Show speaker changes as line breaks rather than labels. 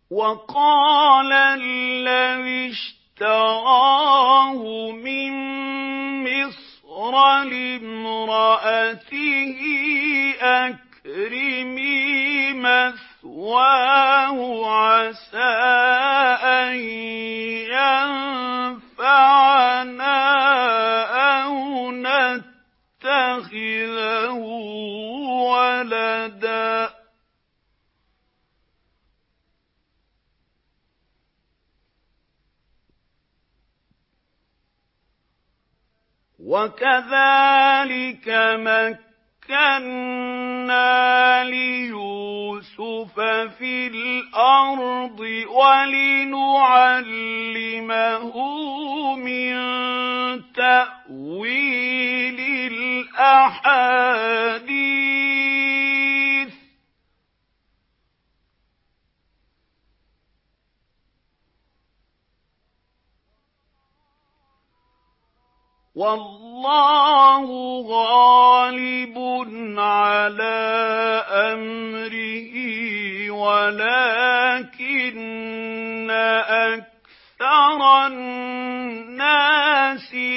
وقال الذي اشتراه من مصر لامرأته أكرمي مثواه عسى أن ينفعنا أو نتخذه ولدا وكذلك مكنا ليوسف في الأرض ولنعلمه من تأويل الأحاديث والله غالب على أمره ولكن أكثر الناس